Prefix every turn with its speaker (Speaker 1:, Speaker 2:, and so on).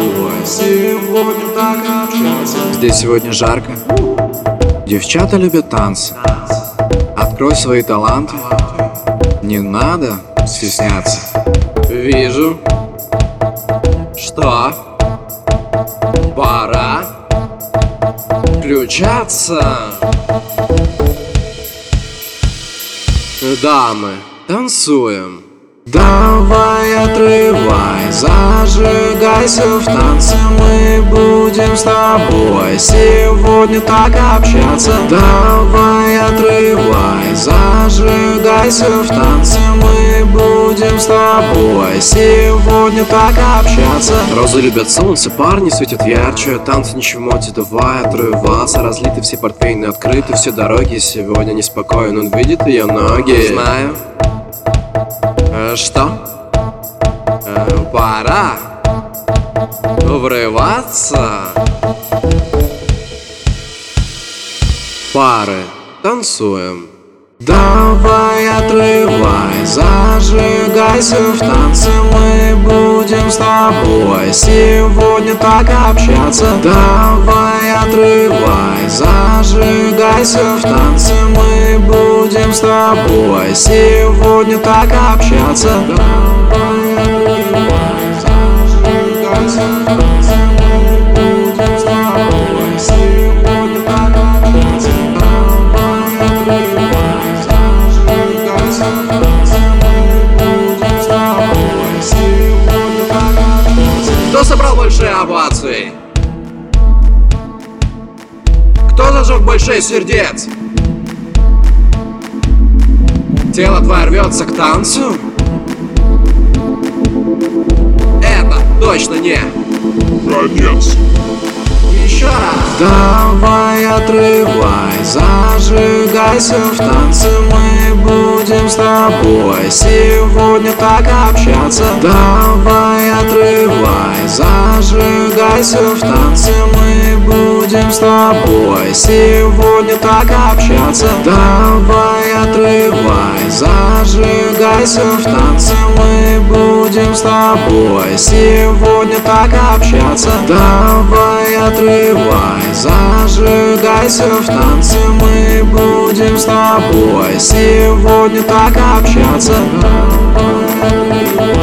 Speaker 1: тобой сегодня так общаться.
Speaker 2: Здесь сегодня жарко. Девчата любят танцы. Открой свои таланты. Не надо стесняться. Вижу, что пора включаться. Дамы, танцуем. Давай отрывай, зажигайся в танце. Мы будем с тобой сегодня так общаться. Давай отрывай, зажигайся в танце. Мы будем с тобой сегодня так общаться. Розы любят солнце, парни светят ярче. Танцы ничего, давай отрываться. Разлиты все портвейны, открыты все дороги. Сегодня неспокоен, он видит ее ноги. Знаю. Что? Пора врываться. Пары, танцуем. Давай отрывай, зажигайся в танце. Мы будем с тобой сегодня так общаться. Давай отрывай, зажигайся в танце. Мы будем с тобой сегодня так общаться. Давай отрывай, зажигайся в танце. Мы будем с тобой сегодня так общаться. Давай отрывай. Кто собрал большие овации? Кто зажег большие сердец? Тело твое рвется к танцу? Это точно не конец. Еще раз. Давай отрывай, зажигайся в танце. Мы будем с тобой сегодня так общаться. Давай отрывай, зажигайся в танце. Мы будем с тобой сегодня так общаться. Давай отрывай, зажигайся в танце. Мы будем с тобой сегодня так общаться. Давай отрывай, зажигайся в танце. Мы будем с тобой сегодня так общаться. Давай отрывай.